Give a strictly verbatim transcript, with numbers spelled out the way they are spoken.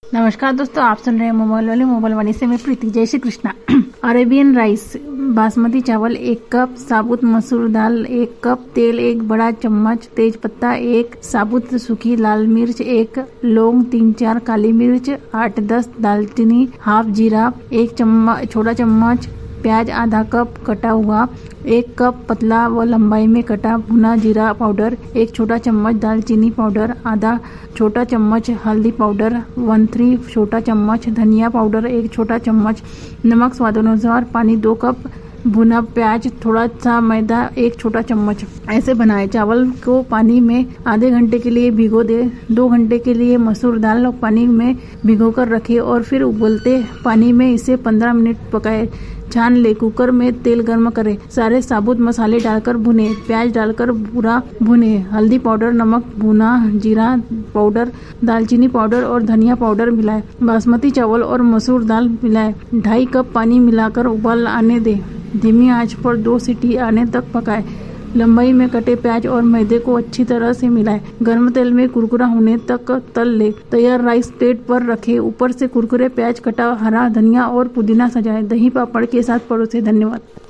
नमस्कार दोस्तों, आप सुन रहे हैं मोबाइल वाले मोबाइल वाणी से मैं प्रीति। जय श्री कृष्णा। अरेबियन राइस, बासमती चावल एक कप, साबुत मसूर दाल एक कप, तेल एक बड़ा चम्मच, तेज पत्ता एक, साबुत सूखी लाल मिर्च एक, लौंग तीन चार, काली मिर्च आठ दस, दालचीनी हाफ, जीरा एक चम्मच छोटा चम्मच, प्याज आधा कप कटा हुआ, एक कप पतला व लंबाई में कटा भुना जीरा पाउडर, एक छोटा चम्मच दालचीनी पाउडर, आधा छोटा चम्मच हल्दी पाउडर, वन थ्री छोटा चम्मच धनिया पाउडर, एक छोटा चम्मच नमक स्वादानुसार, पानी दो कप, भुना प्याज, थोड़ा सा मैदा एक छोटा चम्मच। ऐसे बनाए। चावल को पानी में आधे घंटे के लिए भिगो दे। दो घंटे के लिए मसूर दाल पानी में भिगो कर रखे और फिर उबलते पानी में इसे पंद्रह मिनट पकाए। छान ले। कुकर में तेल गर्म करें, सारे साबुत मसाले डालकर भुने, प्याज डालकर पूरा भुने, हल्दी पाउडर, नमक, भुना जीरा पाउडर, दालचीनी पाउडर और धनिया पाउडर मिलाए। बासमती चावल और मसूर दाल मिलाए। ढाई कप पानी मिलाकर उबाल आने दे। धीमी आंच पर दो सीटी आने तक पकाए। लंबाई में कटे प्याज और मैदे को अच्छी तरह से मिलाए। गर्म तेल में कुरकुरा होने तक तल ले। तैयार राइस प्लेट पर रखे। ऊपर से कुरकुरे प्याज, कटा हरा धनिया और पुदीना सजाए। दही पापड़ के साथ परोसे। धन्यवाद।